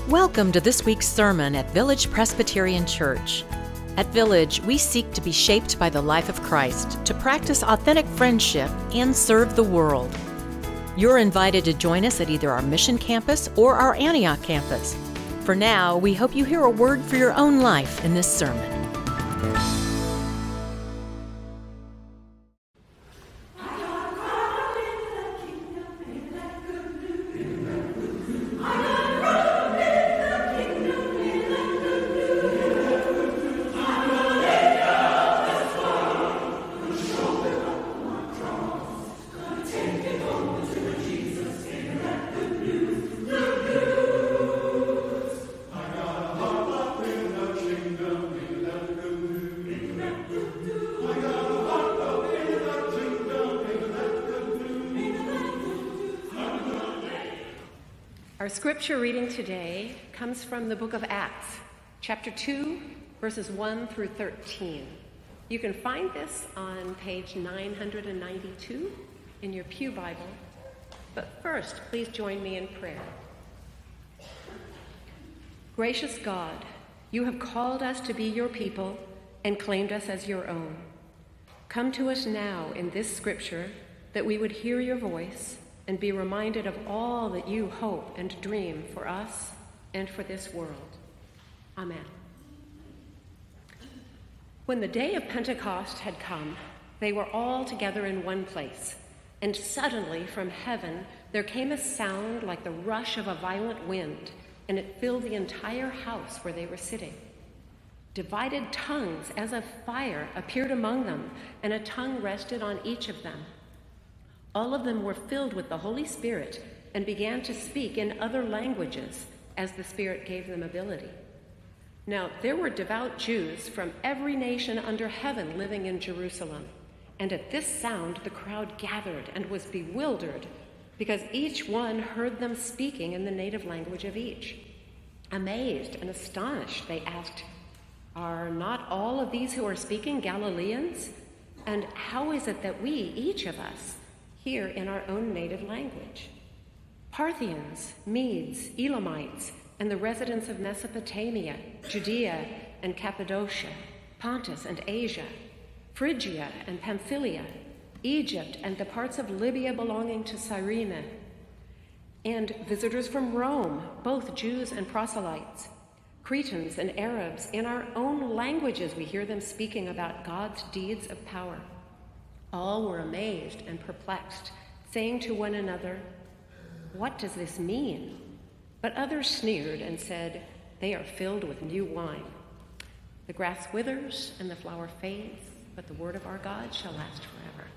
Welcome to this week's sermon at Village Presbyterian Church. At Village, we seek to be shaped by the life of Christ, to practice authentic friendship, and serve the world. You're invited to join us at either our Mission Campus or our Antioch campus. For now, we hope you hear a word for your own life in this sermon. Our scripture reading today comes from the book of Acts, chapter 2, verses 1 through 13. You can find this on page 992 in your Pew Bible. But first, please join me in prayer. Gracious God, you have called us to be your people and claimed us as your own. Come to us now in this scripture that we would hear your voice and be reminded of all that you hope and dream for us and for this world. Amen. When the day of Pentecost had come, they were all together in one place, and suddenly from heaven there came a sound like the rush of a violent wind, and it filled the entire house where they were sitting. Divided tongues as of fire appeared among them, and a tongue rested on each of them. All of them were filled with the Holy Spirit and began to speak in other languages as the Spirit gave them ability. Now, there were devout Jews from every nation under heaven living in Jerusalem. And at this sound, the crowd gathered and was bewildered because each one heard them speaking in the native language of each. Amazed and astonished, they asked, "Are not all of these who are speaking Galileans? And how is it that we, each of us, hear in our own native language? Parthians, Medes, Elamites, and the residents of Mesopotamia, Judea and Cappadocia, Pontus and Asia, Phrygia and Pamphylia, Egypt and the parts of Libya belonging to Cyrene, and visitors from Rome, both Jews and proselytes, Cretans and Arabs, in our own languages we hear them speaking about God's deeds of power." All were amazed and perplexed, saying to one another, "What does this mean?" But others sneered and said, "They are filled with new wine." The grass withers and the flower fades, but the word of our God shall last forever.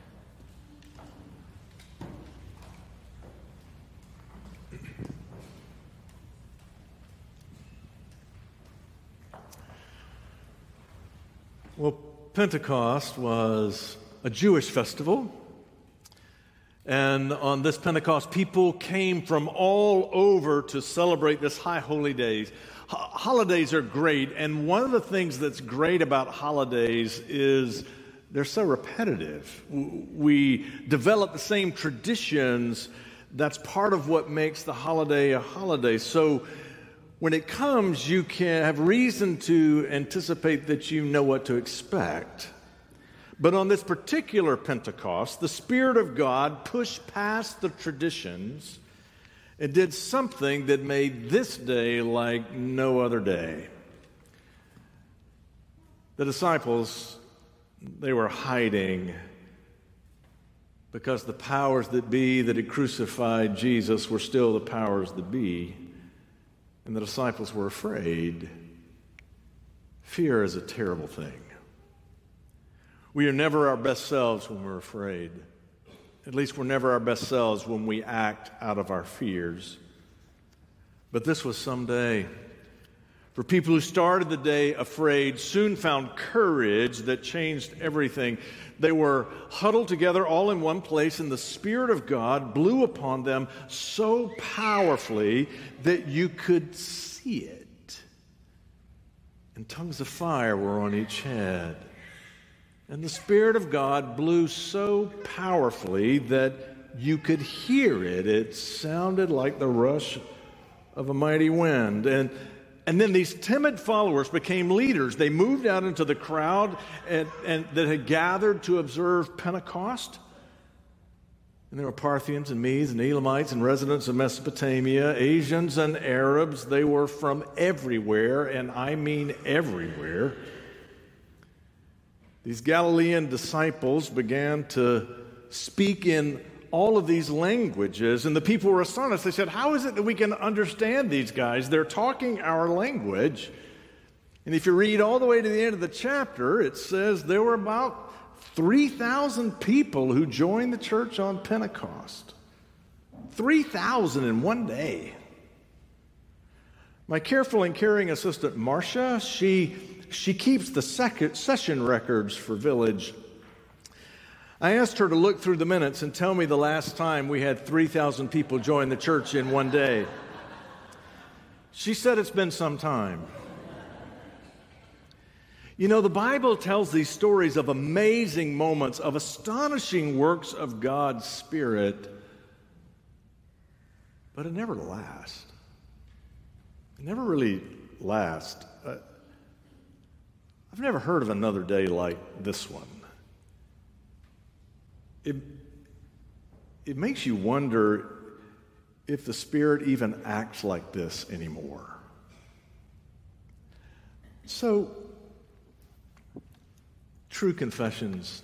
Well, Pentecost was a Jewish festival, and on this Pentecost, people came from all over to celebrate this high holy days. Holidays are great, and one of the things that's great about holidays is they're so repetitive. We develop the same traditions. That's part of what makes the holiday a holiday. So when it comes, you can have reason to anticipate that you know what to expect. But on this particular Pentecost, the Spirit of God pushed past the traditions and did something that made this day like no other day. The disciples, they were hiding because the powers that be that had crucified Jesus were still the powers that be, and the disciples were afraid. Fear is a terrible thing. We are never our best selves when we're afraid. At least we're never our best selves when we act out of our fears. But this was some day. For people who started the day afraid, soon found courage that changed everything. They were huddled together all in one place, and the Spirit of God blew upon them so powerfully that you could see it. And tongues of fire were on each head. And the Spirit of God blew so powerfully that you could hear it. It sounded like the rush of a mighty wind. And then these timid followers became leaders. They moved out into the crowd and that had gathered to observe Pentecost. And there were Parthians and Medes and Elamites and residents of Mesopotamia, Asians and Arabs. They were from everywhere, and I mean everywhere. These Galilean disciples began to speak in all of these languages, and the people were astonished. They said, how is it that we can understand these guys? They're talking our language. And if you read all the way to the end of the chapter, it says there were about 3,000 people who joined the church on Pentecost. 3,000 in one day. My careful and caring assistant, Marcia, she keeps the session records for Village. I asked her to look through the minutes and tell me the last time we had 3,000 people join the church in one day. She said it's been some time. You know, the Bible tells these stories of amazing moments, of astonishing works of God's Spirit, but it never lasts. It never really lasts. I've never heard of another day like this one. It makes you wonder if the Spirit even acts like this anymore. So, true confessions.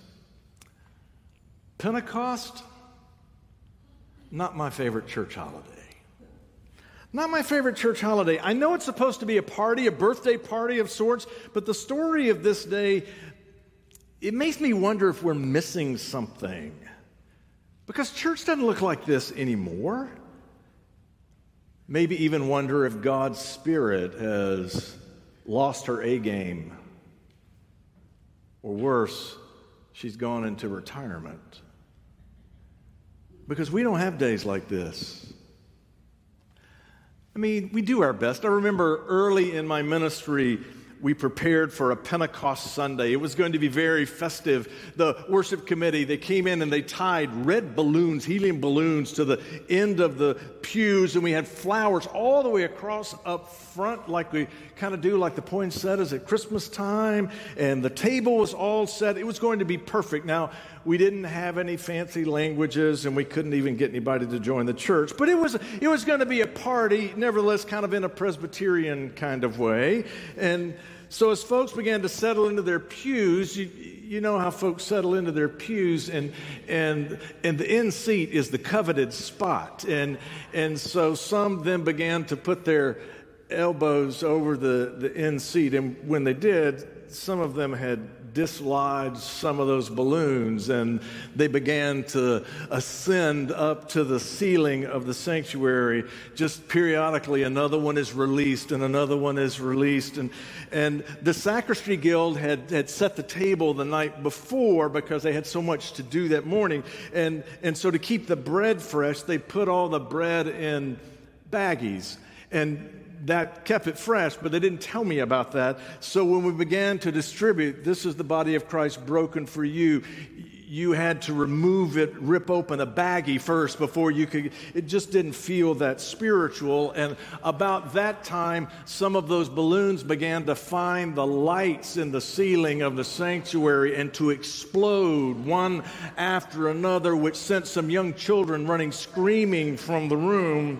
Pentecost, not my favorite church holiday. Not my favorite church holiday. I know it's supposed to be a party, a birthday party of sorts, but the story of this day, it makes me wonder if we're missing something. Because church doesn't look like this anymore. Maybe even wonder if God's Spirit has lost her A game. Or worse, she's gone into retirement. Because we don't have days like this. I mean, we do our best. I remember early in my ministry, we prepared for a Pentecost Sunday. It was going to be very festive. The worship committee, they came in and they tied red balloons, helium balloons, to the end of the pews, and we had flowers all the way across up front, like we kind of do, like the poinsettias at Christmas time, and the table was all set. It was going to be perfect. Now, we didn't have any fancy languages, and we couldn't even get anybody to join the church, but it was going to be a party, nevertheless, kind of in a Presbyterian kind of way. And so as folks began to settle into their pews, you know how folks settle into their pews, and the end seat is the coveted spot. And so some then began to put their elbows over the end seat, and when they did, some of them had dislodged some of those balloons, and they began to ascend up to the ceiling of the sanctuary. Just periodically, another one is released, and another one is released. And the Sacristy Guild had set the table the night before because they had so much to do that morning. And so to keep the bread fresh, they put all the bread in baggies. And that kept it fresh, but they didn't tell me about that. So when we began to distribute, this is the body of Christ broken for you, you had to remove it, rip open a baggie first before you could. It just didn't feel that spiritual. And about that time, some of those balloons began to find the lights in the ceiling of the sanctuary and to explode one after another, which sent some young children running screaming from the room.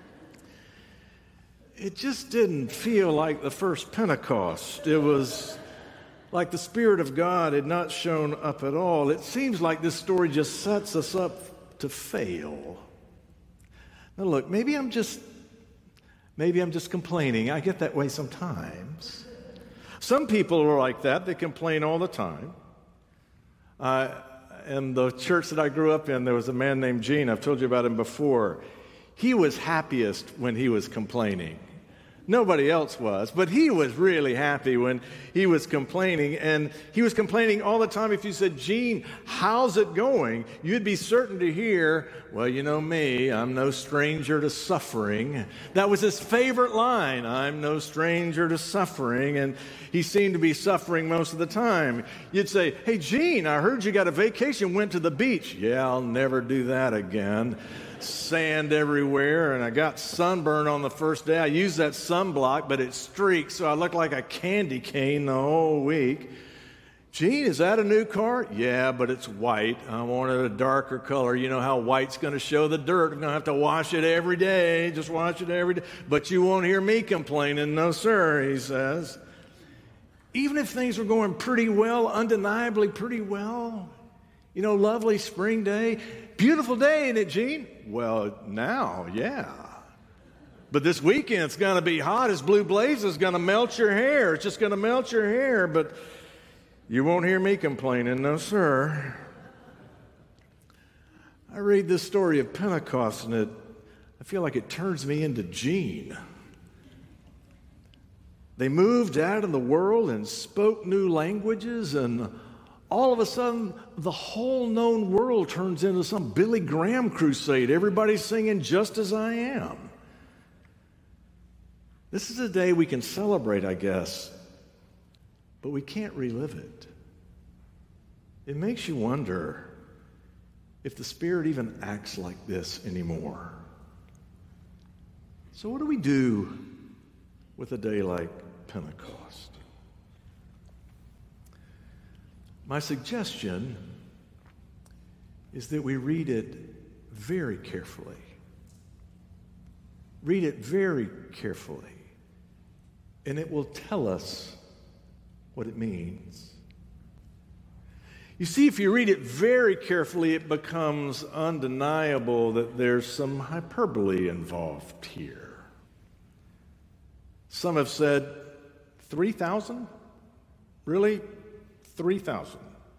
It just didn't feel like the first Pentecost. It was like the Spirit of God had not shown up at all. It seems like this story just sets us up to fail. Now look, maybe I'm just complaining. I get that way sometimes. Some people are like that. They complain all the time. In the church that I grew up in, there was a man named Gene. I've told you about him before. He was happiest when he was complaining. Nobody else was, but he was really happy when he was complaining, and he was complaining all the time. If you said, Gene, how's it going? You'd be certain to hear, well, you know me, I'm no stranger to suffering. That was his favorite line, I'm no stranger to suffering, and he seemed to be suffering most of the time. You'd say, hey, Gene, I heard you got a vacation, went to the beach. Yeah, I'll never do that again. sand everywhere, and I got sunburn on the first day. I used that sunblock, but it streaked, so I looked like a candy cane the whole week. Gene, is that a new car? Yeah, but it's white. I wanted a darker color. You know how white's going to show the dirt. I'm going to have to wash it every day. Just wash it every day. But you won't hear me complaining. No, sir, he says. Even if things were going pretty well, undeniably pretty well, you know, lovely spring day, beautiful day, isn't it, Gene? Well, now, yeah. But this weekend it's going to be hot as blue blazes. It's going to melt your hair. It's just going to melt your hair, but you won't hear me complaining, no, sir. I read this story of Pentecost, and I feel like it turns me into Gene. They moved out in the world and spoke new languages, and all of a sudden, the whole known world turns into some Billy Graham crusade. Everybody's singing Just As I Am. This is a day we can celebrate, I guess, but we can't relive it. It makes you wonder if the Spirit even acts like this anymore. So what do we do with a day like Pentecost? My suggestion is that we read it very carefully. Read it very carefully, and it will tell us what it means. You see, if you read it very carefully, it becomes undeniable that there's some hyperbole involved here. Some have said 3,000? Really? 3,000.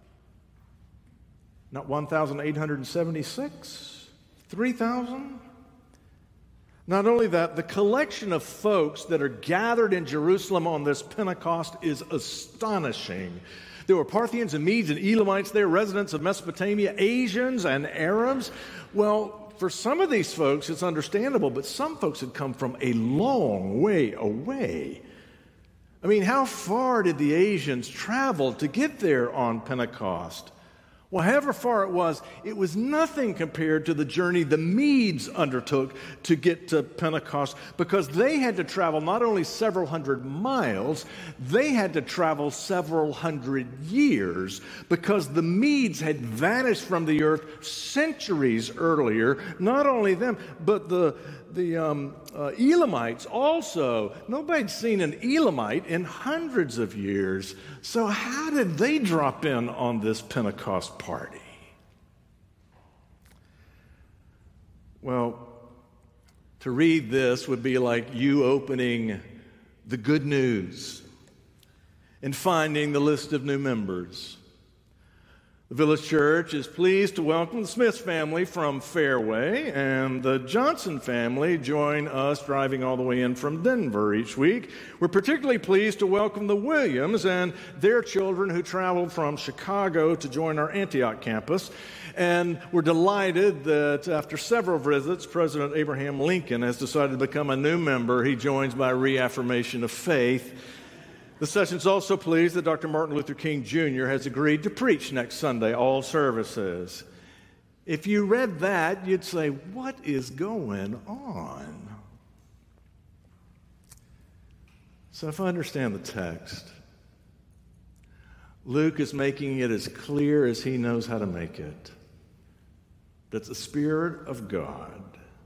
Not 1,876? 3,000? Not only that, the collection of folks that are gathered in Jerusalem on this Pentecost is astonishing. There were Parthians and Medes and Elamites there, residents of Mesopotamia, Asians and Arabs. Well, for some of these folks, it's understandable, but some folks had come from a long way away. I mean, how far did the Asians travel to get there on Pentecost? Well, however far it was nothing compared to the journey the Medes undertook to get to Pentecost, because they had to travel not only several hundred miles, they had to travel several hundred years, because the Medes had vanished from the earth centuries earlier. Not only them, but the Elamites also. Nobody'd seen an Elamite in hundreds of years. So how did they drop in on this Pentecost party? Well, to read this would be like you opening the Good News and finding the list of new members. The Village Church is pleased to welcome the Smith family from Fairway, and the Johnson family join us driving all the way in from Denver each week. We're particularly pleased to welcome the Williams and their children who traveled from Chicago to join our Antioch campus. And we're delighted that after several visits, President Abraham Lincoln has decided to become a new member. He joins by reaffirmation of faith. The session's also pleased that Dr. Martin Luther King Jr. has agreed to preach next Sunday, all services. If you read that, you'd say, what is going on? So if I understand the text, Luke is making it as clear as he knows how to make it, that the Spirit of God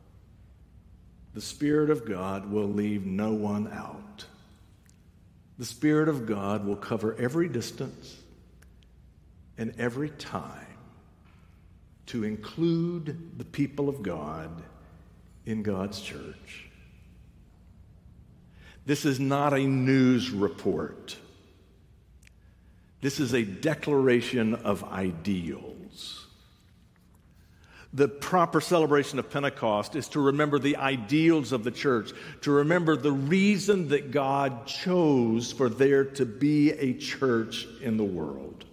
will leave no one out. The Spirit of God will cover every distance and every time to include the people of God in God's church. This is not a news report. This is a declaration of ideals. The proper celebration of Pentecost is to remember the ideals of the church, to remember the reason that God chose for there to be a church in the world.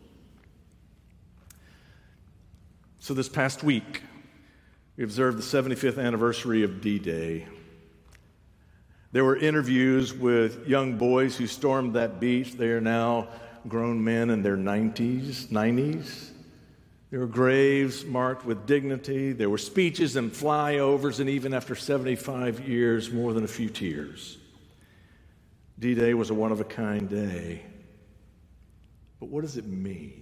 So this past week, we observed the 75th anniversary of D-Day. There were interviews with young boys who stormed that beach. They are now grown men in their 90s. There were graves marked with dignity. There were speeches and flyovers, and even after 75 years, more than a few tears. D-Day was a one-of-a-kind day. But what does it mean?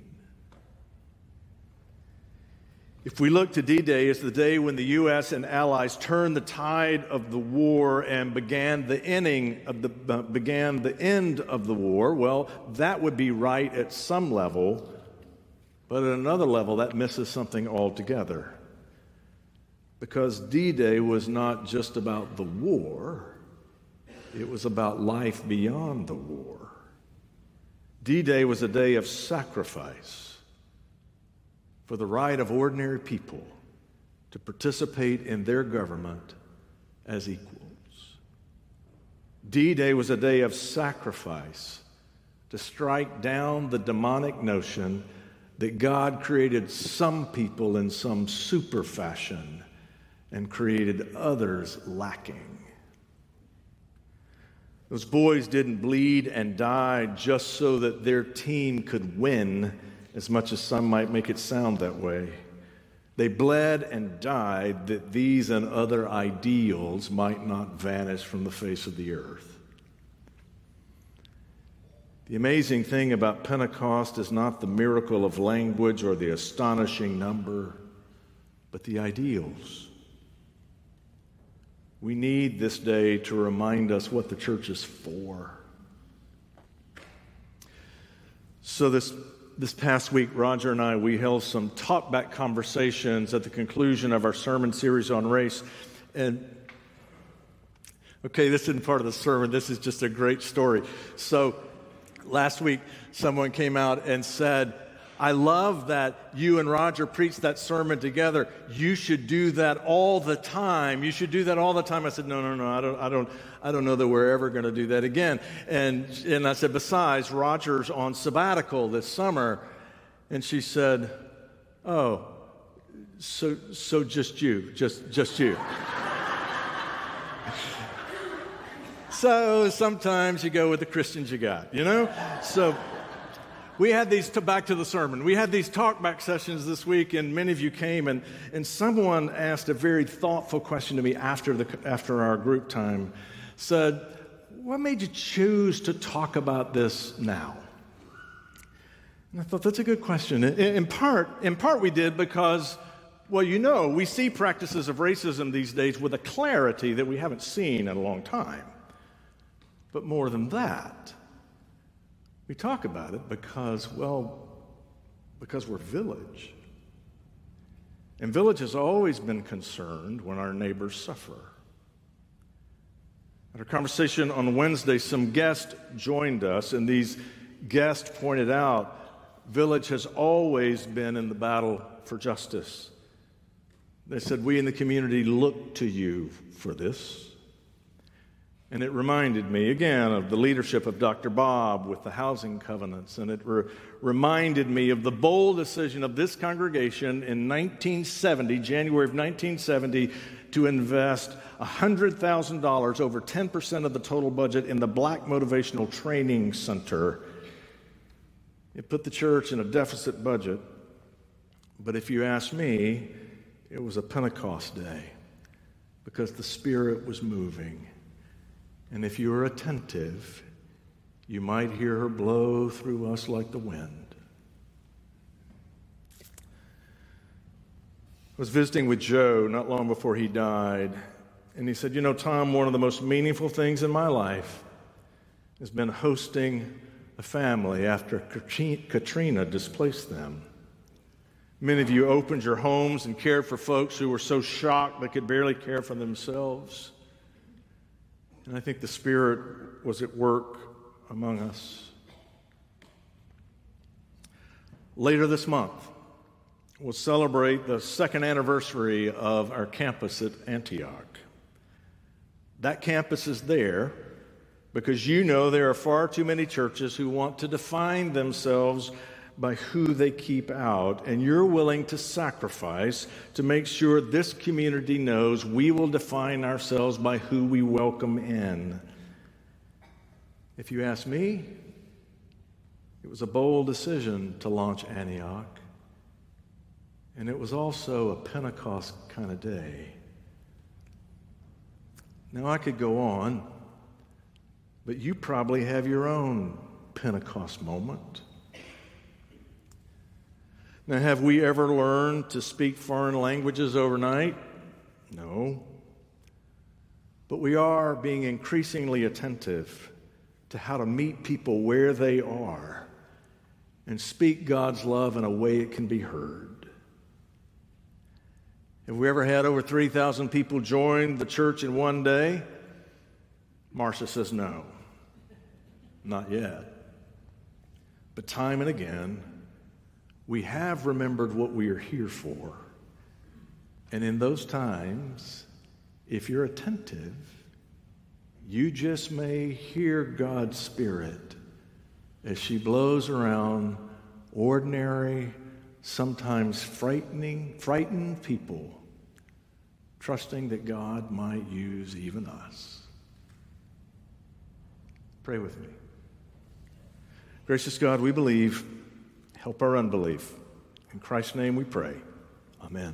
If we look to D-Day as the day when the U.S. and allies turned the tide of the war and began the end of the war, well, that would be right at some level, but at another level, that misses something altogether. Because D-Day was not just about the war, it was about life beyond the war. D-Day was a day of sacrifice for the right of ordinary people to participate in their government as equals. D-Day was a day of sacrifice to strike down the demonic notion that God created some people in some super fashion and created others lacking. Those boys didn't bleed and die just so that their team could win, as much as some might make it sound that way. They bled and died that these and other ideals might not vanish from the face of the earth. The amazing thing about Pentecost is not the miracle of language or the astonishing number, but the ideals. We need this day to remind us what the church is for. So this past week, Roger and I, we held some talk-back conversations at the conclusion of our sermon series on race. And, okay, this isn't part of the sermon. This is just a great story. So last week, someone came out and said, I love that you and Roger preached that sermon together. You should do that all the time. You should do that all the time. I said, no, I don't know that we're ever going to do that again. And I said, besides, Roger's on sabbatical this summer. And she said, oh, so just you, just you. So sometimes you go with the Christians you got, you know? So we had these, back to the sermon, we had these talk-back sessions this week, and many of you came, and someone asked a very thoughtful question to me after our group time, said, what made you choose to talk about this now? And I thought, that's a good question. In part we did because, well, you know, we see practices of racism these days with a clarity that we haven't seen in a long time. But more than that, we talk about it because we're Village. And Village has always been concerned when our neighbors suffer. At our conversation on Wednesday, some guests joined us, and these guests pointed out Village has always been in the battle for justice. They said, we in the community look to you for this. And it reminded me, again, of the leadership of Dr. Bob with the housing covenants. And it reminded me of the bold decision of this congregation in 1970, January of 1970, to invest $100,000, over 10% of the total budget, in the Black Motivational Training Center. It put the church in a deficit budget. But if you ask me, it was a Pentecost day because the Spirit was moving. And if you are attentive, you might hear her blow through us like the wind. I was visiting with Joe not long before he died, and he said, you know, Tom, one of the most meaningful things in my life has been hosting a family after Katrina displaced them. Many of you opened your homes and cared for folks who were so shocked they could barely care for themselves. And I think the Spirit was at work among us. Later this month, we'll celebrate the second anniversary of our campus at Antioch. That campus is there because you know there are far too many churches who want to define themselves by who they keep out, and you're willing to sacrifice to make sure this community knows we will define ourselves by who we welcome in. If you ask me, it was a bold decision to launch Antioch, And it was also a Pentecost kind of day. Now, I could go on, but you probably have your own Pentecost moment. Now, have we ever learned to speak foreign languages overnight? No. But we are being increasingly attentive to how to meet people where they are and speak God's love in a way it can be heard. Have we ever had over 3,000 people join the church in one day? Marcia says no, not yet. But time and again, we have remembered what we are here for. And in those times, if you're attentive, you just may hear God's Spirit as she blows around ordinary, sometimes frightened people, trusting that God might use even us. Pray with me. Gracious God, we believe. Help our unbelief. In Christ's name we pray. Amen.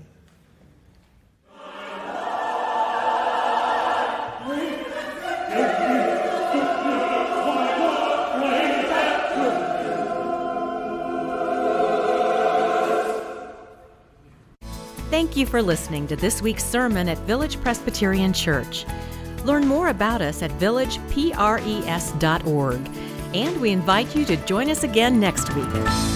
Thank you for listening to this week's sermon at Village Presbyterian Church. Learn more about us at villagepres.org. And we invite you to join us again next week.